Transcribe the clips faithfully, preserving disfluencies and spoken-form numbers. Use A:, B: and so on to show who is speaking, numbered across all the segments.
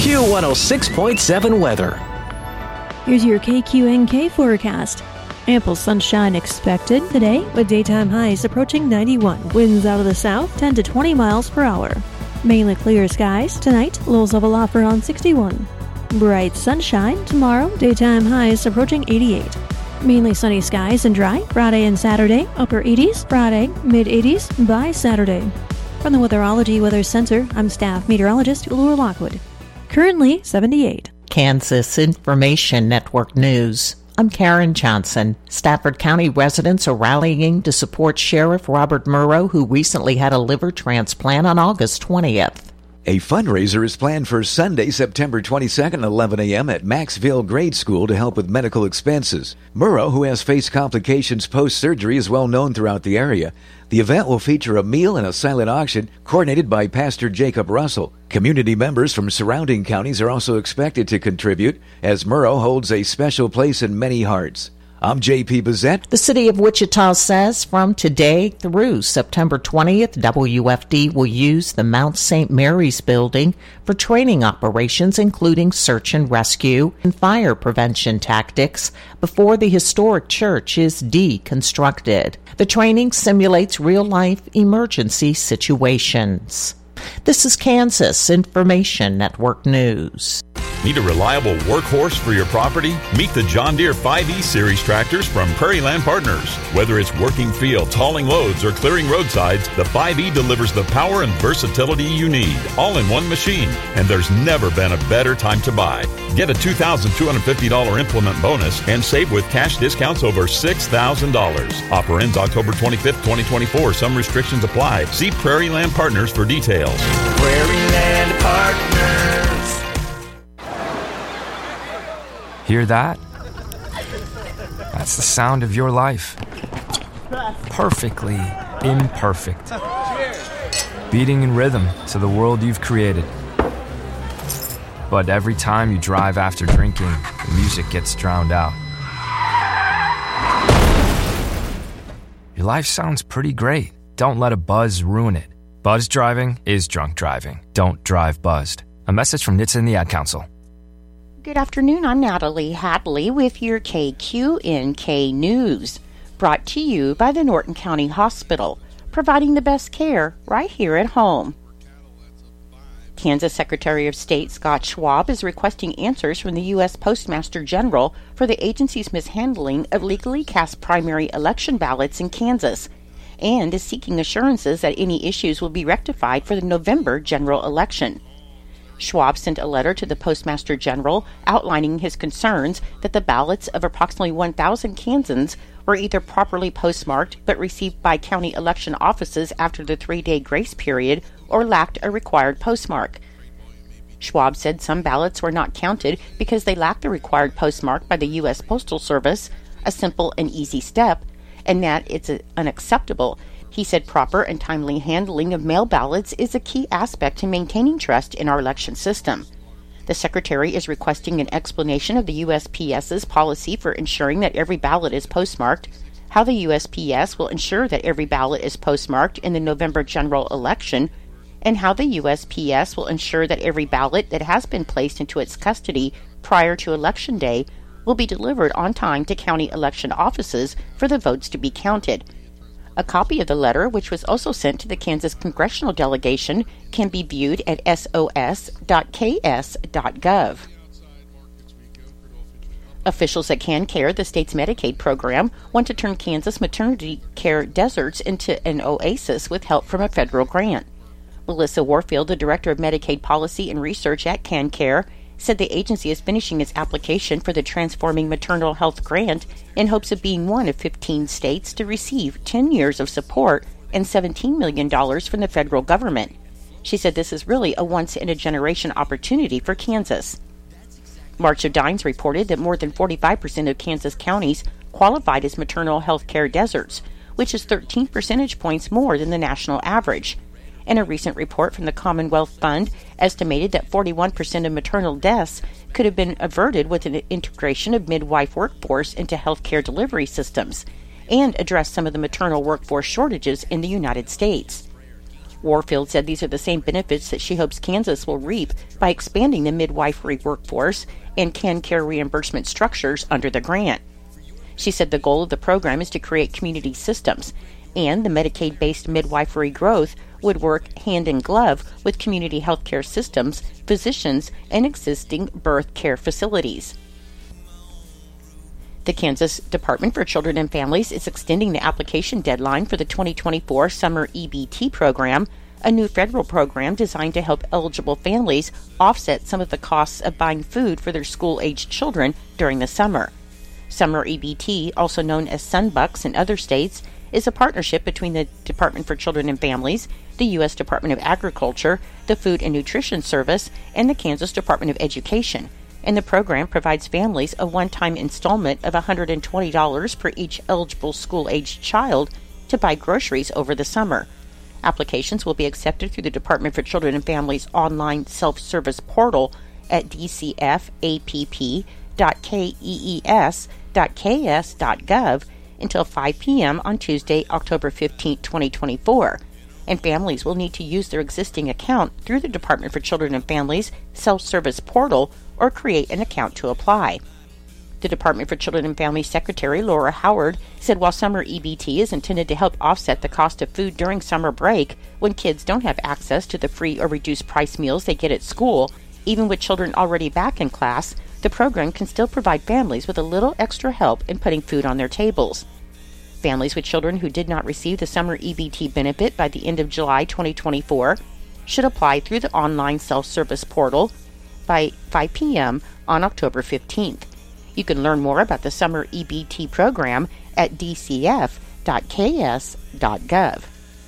A: Q one oh six point seven weather.
B: Here's your K Q N K forecast. Ample sunshine expected today with daytime highs approaching ninety-one. Winds out of the south ten to twenty miles per hour. Mainly clear skies tonight, lows level off around sixty-one. Bright sunshine tomorrow, daytime highs approaching eighty-eight. Mainly sunny skies and dry Friday and Saturday, upper eighties, Friday, mid eighties by Saturday. From the Weatherology Weather Center, I'm staff meteorologist Laura Lockwood. Currently seventy-eight.
C: Kansas Information Network News. I'm Karen Johnson. Stafford County residents are rallying to support Sheriff Robert Murrow, who recently had a liver transplant on August twentieth.
D: A fundraiser is planned for Sunday, September twenty-second at eleven a.m. at Maxville Grade School to help with medical expenses. Murrow, who has faced complications post-surgery, is well known throughout the area. The event will feature a meal and a silent auction coordinated by Pastor Jacob Russell. Community members from surrounding counties are also expected to contribute, as Murrow holds a special place in many hearts. I'm J P Bazette.
C: The City of Wichita says from today through September twentieth, W F D will use the Mount Saint Mary's building for training operations, including search and rescue and fire prevention tactics, before the historic church is deconstructed. The training simulates real-life emergency situations. This is Kansas Information Network News.
E: Need a reliable workhorse for your property? Meet the John Deere five E Series tractors from Prairie Land Partners. Whether it's working fields, hauling loads, or clearing roadsides, the five E delivers the power and versatility you need, all in one machine. And there's never been a better time to buy. Get a two thousand two hundred fifty dollars implement bonus and save with cash discounts over six thousand dollars. Offer ends October twenty-fifth, twenty twenty-four. Some restrictions apply. See Prairie Land Partners for details.
F: Prairie Land Partners.
G: Hear that? That's the sound of your life. Perfectly imperfect. Beating in rhythm to the world you've created. But every time you drive after drinking, the music gets drowned out. Your life sounds pretty great. Don't let a buzz ruin it. Buzz driving is drunk driving. Don't drive buzzed. A message from N H T S A and the Ad Council.
H: Good afternoon, I'm Natalie Hadley with your K Q N K News, brought to you by the Norton County Hospital, providing the best care right here at home. Kansas Secretary of State Scott Schwab is requesting answers from the U S Postmaster General for the agency's mishandling of legally cast primary election ballots in Kansas, and is seeking assurances that any issues will be rectified for the November general election. Schwab sent a letter to the Postmaster General outlining his concerns that the ballots of approximately one thousand Kansans were either properly postmarked but received by county election offices after the three-day grace period or lacked a required postmark. Schwab said some ballots were not counted because they lacked the required postmark by the U S Postal Service, a simple and easy step, and that it's unacceptable. He said proper and timely handling of mail ballots is a key aspect to maintaining trust in our election system. The Secretary is requesting an explanation of the U S P S's policy for ensuring that every ballot is postmarked, how the U S P S will ensure that every ballot is postmarked in the November general election, and how the U S P S will ensure that every ballot that has been placed into its custody prior to Election Day will be delivered on time to county election offices for the votes to be counted. A copy of the letter, which was also sent to the Kansas congressional delegation, can be viewed at s o s dot k s dot gov. Officials at KanCare, the state's Medicaid program, want to turn Kansas maternity care deserts into an oasis with help from a federal grant. Melissa Warfield, the Director of Medicaid Policy and Research at KanCare, said the agency is finishing its application for the Transforming Maternal Health Grant in hopes of being one of fifteen states to receive ten years of support and seventeen million dollars from the federal government. She said this is really a once-in-a-generation opportunity for Kansas. March of Dimes reported that more than forty-five percent of Kansas counties qualified as maternal health care deserts, which is thirteen percentage points more than the national average. And a recent report from the Commonwealth Fund estimated that forty-one percent of maternal deaths could have been averted with an integration of midwife workforce into healthcare delivery systems and address some of the maternal workforce shortages in the United States. Warfield said these are the same benefits that she hopes Kansas will reap by expanding the midwifery workforce and CanCare reimbursement structures under the grant. She said the goal of the program is to create community systems, and the Medicaid-based midwifery growth would work hand in glove with community healthcare systems, physicians, and existing birth care facilities. The Kansas Department for Children and Families is extending the application deadline for the twenty twenty-four Summer E B T program, a new federal program designed to help eligible families offset some of the costs of buying food for their school-aged children during the summer. Summer E B T, also known as Sunbucks in other states, is a partnership between the Department for Children and Families, the U S Department of Agriculture, the Food and Nutrition Service, and the Kansas Department of Education, and the program provides families a one-time installment of one hundred twenty dollars per each eligible school-aged child to buy groceries over the summer. Applications will be accepted through the Department for Children and Families online self-service portal at d c f a p p dot kees dot k s dot gov until five p.m. on Tuesday, October fifteenth, twenty twenty-four, and families will need to use their existing account through the Department for Children and Families self-service portal or create an account to apply. The Department for Children and Families Secretary Laura Howard said while Summer E B T is intended to help offset the cost of food during summer break when kids don't have access to the free or reduced price meals they get at school, even with children already back in class, the program can still provide families with a little extra help in putting food on their tables. Families with children who did not receive the Summer E B T benefit by the end of July twenty twenty-four should apply through the online self-service portal by five p.m. on October fifteenth. You can learn more about the Summer E B T program at d c f dot k s dot gov.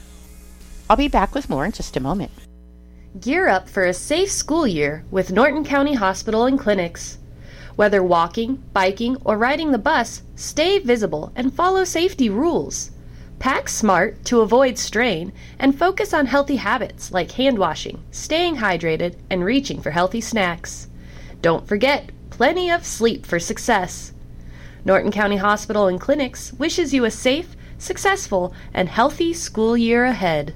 H: I'll be back with more in just a moment.
I: Gear up for a safe school year with Norton County Hospital and Clinics. Whether walking, biking, or riding the bus, stay visible and follow safety rules. Pack smart to avoid strain and focus on healthy habits like hand washing, staying hydrated, and reaching for healthy snacks. Don't forget, plenty of sleep for success. Norton County Hospital and Clinics wishes you a safe, successful, and healthy school year ahead.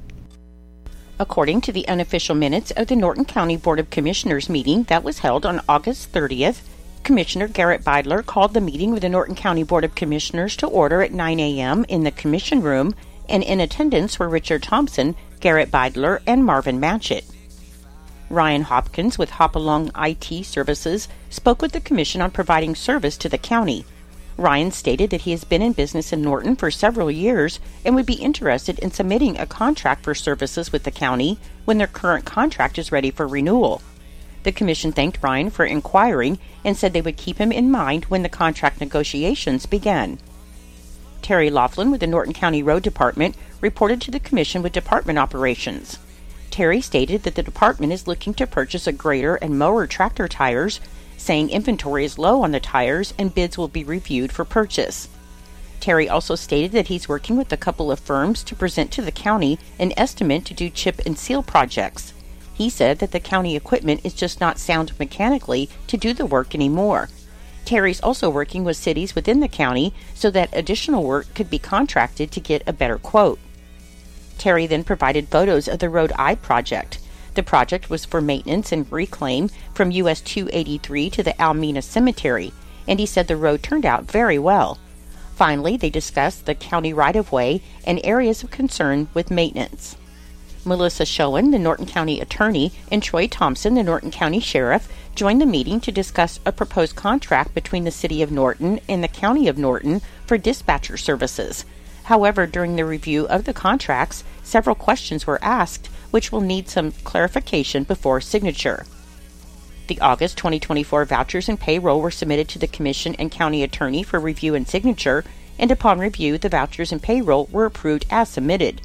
H: According to the unofficial minutes of the Norton County Board of Commissioners meeting that was held on August thirtieth, Commissioner Garrett Beidler called the meeting with the Norton County Board of Commissioners to order at nine a.m. in the Commission Room, and in attendance were Richard Thompson, Garrett Beidler, and Marvin Matchett. Ryan Hopkins with Hopalong I T Services spoke with the Commission on providing service to the county. Ryan stated that he has been in business in Norton for several years and would be interested in submitting a contract for services with the county when their current contract is ready for renewal. The Commission thanked Ryan for inquiring and said they would keep him in mind when the contract negotiations began. Terry Laughlin with the Norton County Road Department reported to the Commission with department operations. Terry stated that the department is looking to purchase a grader and mower tractor tires, saying inventory is low on the tires and bids will be reviewed for purchase. Terry also stated that he's working with a couple of firms to present to the county an estimate to do chip and seal projects. He said that the county equipment is just not sound mechanically to do the work anymore. Terry's also working with cities within the county so that additional work could be contracted to get a better quote. Terry then provided photos of the Road I project. The project was for maintenance and reclaim from U S two eighty-three to the Almena Cemetery, and he said the road turned out very well. Finally, they discussed the county right-of-way and areas of concern with maintenance. Melissa Schoen, the Norton County Attorney, and Troy Thompson, the Norton County Sheriff, joined the meeting to discuss a proposed contract between the City of Norton and the County of Norton for dispatcher services. However, during the review of the contracts, several questions were asked, which will need some clarification before signature. The August twenty twenty-four vouchers and payroll were submitted to the Commission and County Attorney for review and signature, and upon review, the vouchers and payroll were approved as submitted.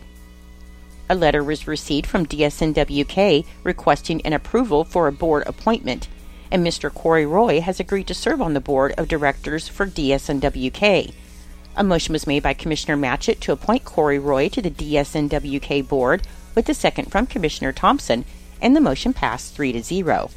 H: A letter was received from D S N W K requesting an approval for a board appointment, and Mister Corey Roy has agreed to serve on the board of directors for D S N W K. A motion was made by Commissioner Matchett to appoint Corey Roy to the D S N W K board, with a second from Commissioner Thompson, and the motion passed three to zero.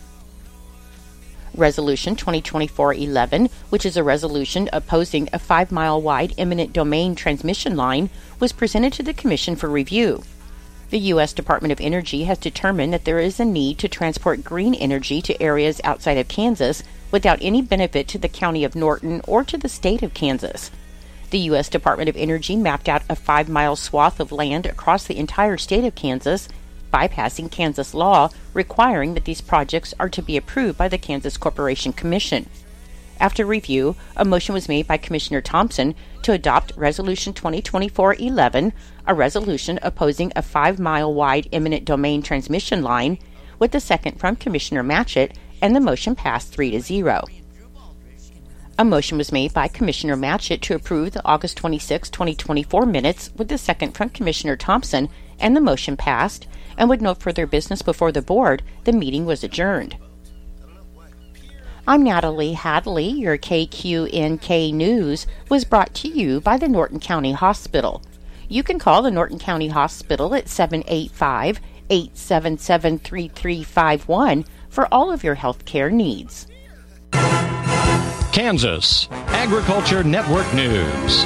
H: Resolution twenty twenty-four eleven, which is a resolution opposing a five-mile-wide eminent domain transmission line, was presented to the Commission for review. The U S Department of Energy has determined that there is a need to transport green energy to areas outside of Kansas without any benefit to the county of Norton or to the state of Kansas. The U S Department of Energy mapped out a five-mile swath of land across the entire state of Kansas, bypassing Kansas law requiring that these projects are to be approved by the Kansas Corporation Commission. After review, a motion was made by Commissioner Thompson to adopt Resolution twenty twenty-four eleven, a resolution opposing a five-mile wide eminent domain transmission line, with a second from Commissioner Matchett, and the motion passed three to zero. A motion was made by Commissioner Matchett to approve the August twenty-sixth, twenty twenty-four minutes, with a second from Commissioner Thompson, and the motion passed, and with no further business before the board, the meeting was adjourned. I'm Natalie Hadley. Your K Q N K News was brought to you by the Norton County Hospital. You can call the Norton County Hospital at seven eight five, eight seven seven, three three five one for all of your health care needs.
J: Kansas Agriculture Network News.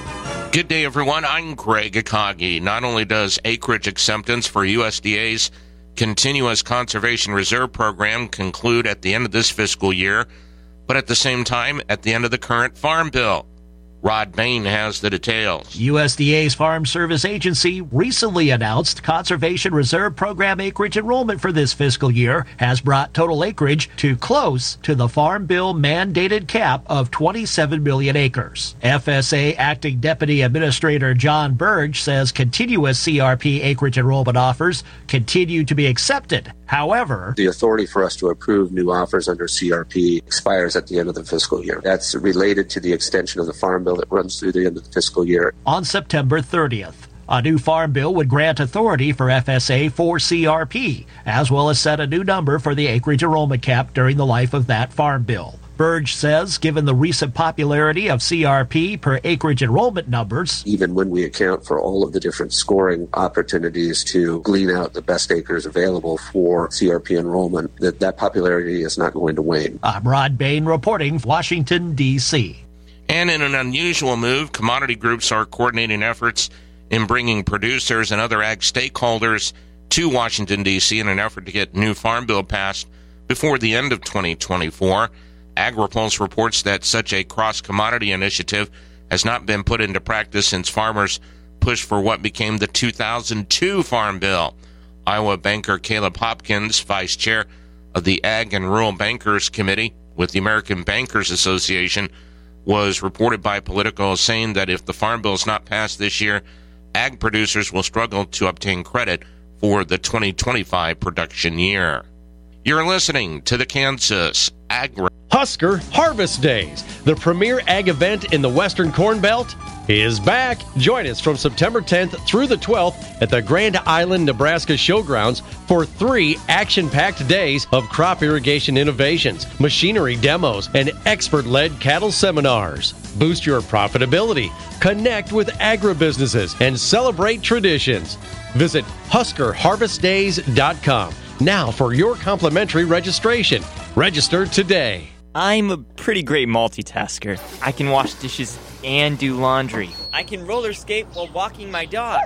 K: Good day, everyone. I'm Greg Akagi. Not only does acreage acceptance for U S D A's Continuous Conservation Reserve Program conclude at the end of this fiscal year, but at the same time, at the end of the current Farm Bill. Rod Bain has the details.
L: U S D A's Farm Service Agency recently announced Conservation Reserve Program acreage enrollment for this fiscal year has brought total acreage to close to the Farm Bill mandated cap of twenty-seven million acres. F S A Acting Deputy Administrator John Burge says continuous C R P acreage enrollment offers continue to be accepted. However,
M: the authority for us to approve new offers under C R P expires at the end of the fiscal year. That's related to the extension of the Farm Bill that runs through the end of the fiscal year.
L: On September thirtieth, a new Farm Bill would grant authority for F S A for C R P, as well as set a new number for the acreage enrollment cap during the life of that Farm Bill. Burge says, given the recent popularity of C R P per acreage enrollment numbers,
M: even when we account for all of the different scoring opportunities to glean out the best acres available for C R P enrollment, that that popularity is not going to wane.
L: I'm Rod Bain reporting, Washington, D C
K: And in an unusual move, commodity groups are coordinating efforts in bringing producers and other ag stakeholders to Washington, D C in an effort to get new Farm Bill passed before the end of twenty twenty-four. AgriPulse reports that such a cross-commodity initiative has not been put into practice since farmers pushed for what became the two thousand two Farm Bill. Iowa banker Caleb Hopkins, vice chair of the Ag and Rural Bankers Committee with the American Bankers Association, was reported by Politico saying that if the Farm Bill is not passed this year, ag producers will struggle to obtain credit for the twenty twenty-five production year. You're listening to the Kansas Agri
J: Husker Harvest Days, the premier ag event in the Western Corn Belt, is back. Join us from September tenth through the twelfth at the Grand Island, Nebraska Showgrounds for three action-packed days of crop irrigation innovations, machinery demos, and expert-led cattle seminars. Boost your profitability, connect with agribusinesses, and celebrate traditions. Visit husker harvest days dot com now for your complimentary registration. Register today.
N: I'm a pretty great multitasker. I can wash dishes and do laundry. I can roller skate while walking my dog.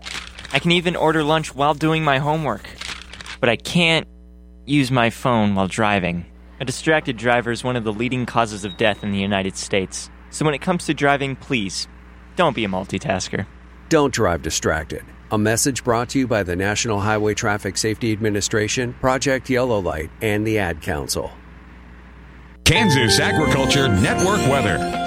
N: I can even order lunch while doing my homework. But I can't use my phone while driving. A distracted driver is one of the leading causes of death in the United States. So when it comes to driving, please, don't be a multitasker.
O: Don't drive distracted. A message brought to you by the National Highway Traffic Safety Administration, Project Yellow Light, and the Ad Council.
P: Kansas Agriculture Network weather.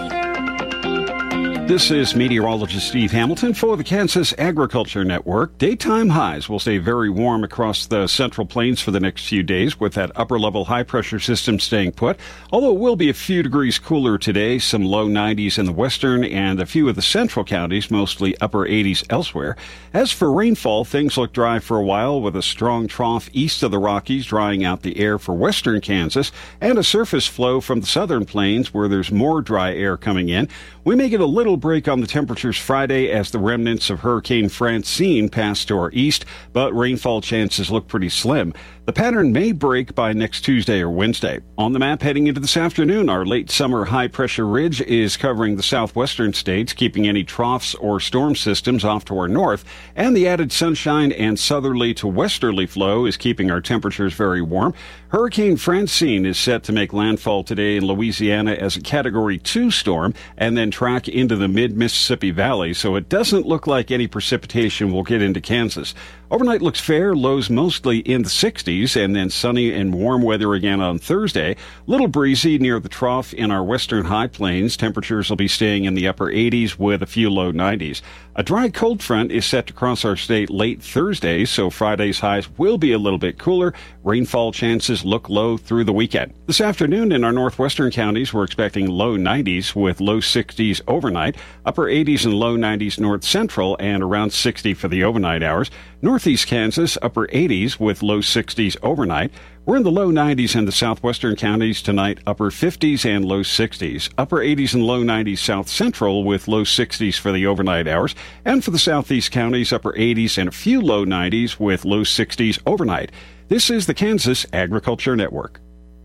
P: This is meteorologist Steve Hamilton for the Kansas Agriculture Network. Daytime highs will stay very warm across the Central Plains for the next few days, with that upper-level high-pressure system staying put, although it will be a few degrees cooler today, some low nineties in the western and a few of the central counties, mostly upper eighties elsewhere. As for rainfall, things look dry for a while, with a strong trough east of the Rockies drying out the air for western Kansas, and a surface flow from the southern plains where there's more dry air coming in. We may get a little break on the temperatures Friday as the remnants of Hurricane Francine pass to our east, but rainfall chances look pretty slim. The pattern may break by next Tuesday or Wednesday. On the map heading into this afternoon, our late summer high-pressure ridge is covering the southwestern states, keeping any troughs or storm systems off to our north, and the added sunshine and southerly to westerly flow is keeping our temperatures very warm. Hurricane Francine is set to make landfall today in Louisiana as a Category two storm and then track into the mid-Mississippi Valley, so it doesn't look like any precipitation will get into Kansas. Overnight looks fair, lows mostly in the sixties, and then sunny and warm weather again on Thursday. Little breezy near the trough in our western high plains. Temperatures will be staying in the upper eighties with a few low nineties. A dry cold front is set to cross our state late Thursday, so Friday's highs will be a little bit cooler. Rainfall chances look low through the weekend. This afternoon in our northwestern counties, we're expecting low nineties with low sixties overnight, upper eighties and low nineties north central, and around sixty for the overnight hours. Northeast Kansas, upper eighties with low sixties overnight. We're in the low nineties in the southwestern counties tonight, upper fifties and low sixties. Upper eighties and low nineties south central with low sixties for the overnight hours. And for the southeast counties, upper eighties and a few low nineties with low sixties overnight. This is the Kansas Agriculture Network.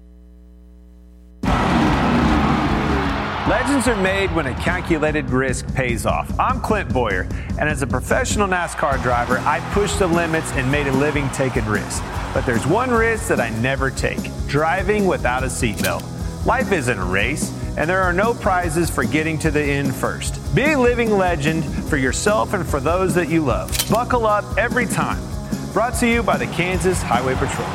Q: Legends are made when a calculated risk pays off. I'm Clint Boyer, and as a professional NASCAR driver, I pushed the limits and made a living taking risks. But there's one risk that I never take: driving without a seatbelt. Life isn't a race, and there are no prizes for getting to the end first. Be a living legend for yourself and for those that you love. Buckle up every time. Brought to you by the Kansas Highway Patrol.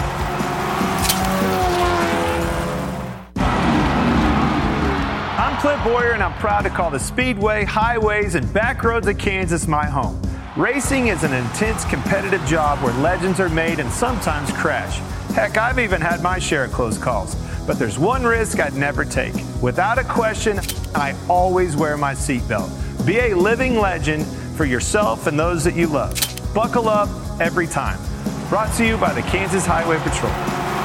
Q: I'm Clint Boyer, and I'm proud to call the Speedway, highways, and back roads of Kansas my home. Racing is an intense, competitive job where legends are made and sometimes crash. Heck, I've even had my share of close calls. But there's one risk I'd never take. Without a question, I always wear my seatbelt. Be a living legend for yourself and those that you love. Buckle up every time. Brought to you by the Kansas Highway Patrol.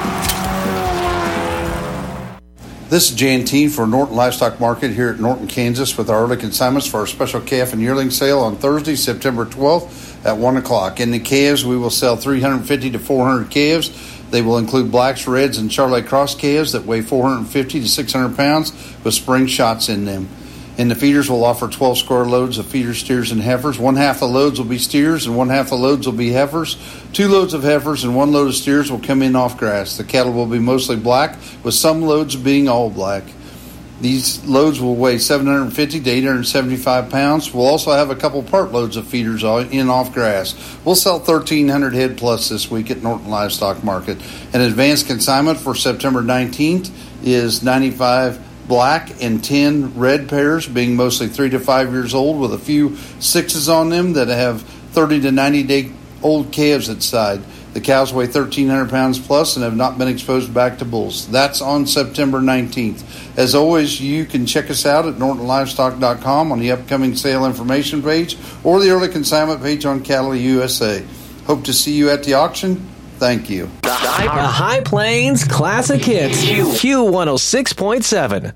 R: This is Jan Teen for Norton Livestock Market here at Norton, Kansas, with our early consignments for our special calf and yearling sale on Thursday, September twelfth at one o'clock. In the calves, we will sell three hundred fifty to four hundred calves. They will include blacks, reds, and Charolais cross calves that weigh four hundred fifty to six hundred pounds with spring shots in them. In the feeders, we'll offer twelve square loads of feeder steers and heifers. One half the loads will be steers and one half the loads will be heifers. Two loads of heifers and one load of steers will come in off grass. The cattle will be mostly black, with some loads being all black. These loads will weigh seven hundred fifty to eight hundred seventy-five pounds. We'll also have a couple part loads of feeders in off grass. We'll sell thirteen hundred head plus this week at Norton Livestock Market. An advanced consignment for September nineteenth is ninety-five black and ten red pairs, being mostly three to five years old, with a few sixes on them that have thirty to ninety day old calves inside. The cows weigh thirteen hundred pounds plus and have not been exposed back to bulls. That's on September nineteenth. As always, you can check us out at norton livestock dot com on the upcoming sale information page or the early consignment page on Cattle U S A. Hope to see you at the auction. Thank you.
A: The High Plains Classic Hits, Q one oh six point seven.